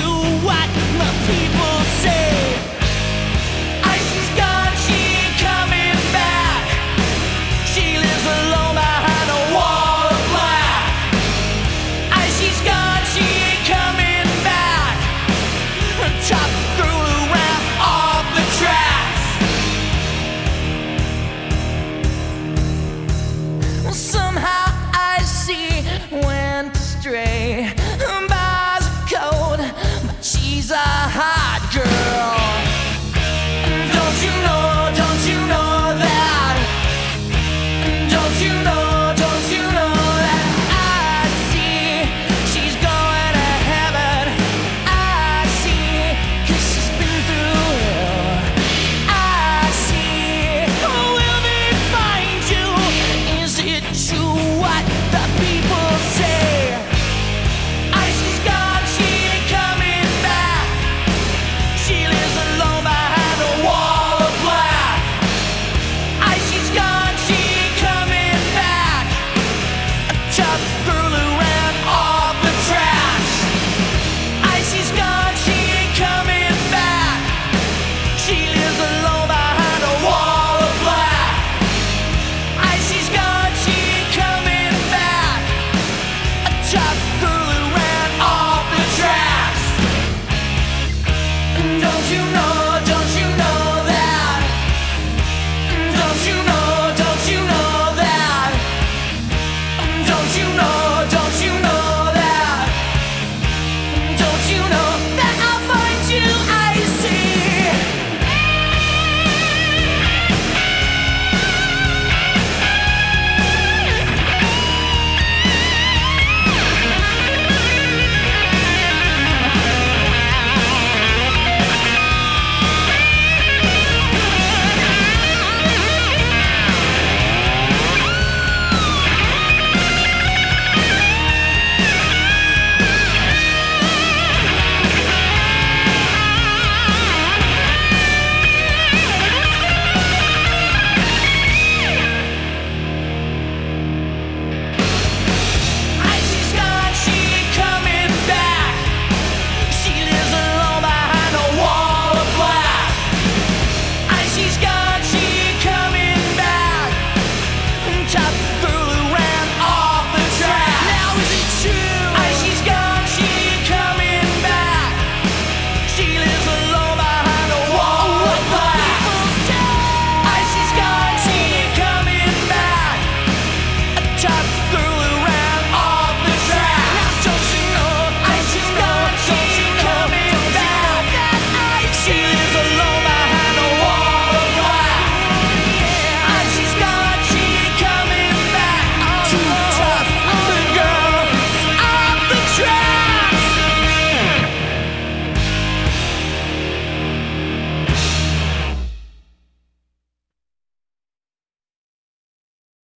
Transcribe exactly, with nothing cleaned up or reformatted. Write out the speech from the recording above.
what the people say. Icy's gone, she ain't coming back. She lives alone behind a wall of black. Icy's gone, she ain't coming back. Top girl around off the tracks. Well, somehow Icy went astray. Bars are cold, but she's a hot girl. Don't you know, don't you know that? Don't you know, don't you know that? I see she's going to heaven. I see, 'cause she's been through hell. I see, oh, will they find you? Is it true what the people say? Icy's gone, she ain't coming back. She lives alone behind a wall of black. Icy's gone, she ain't coming back. A tough girl who ran off the tracks. Icy's gone, she ain't coming back. She lives alone behind a wall of black. Icy's gone, she ain't coming back. A tough girl who ran off the tracks. Don't you know?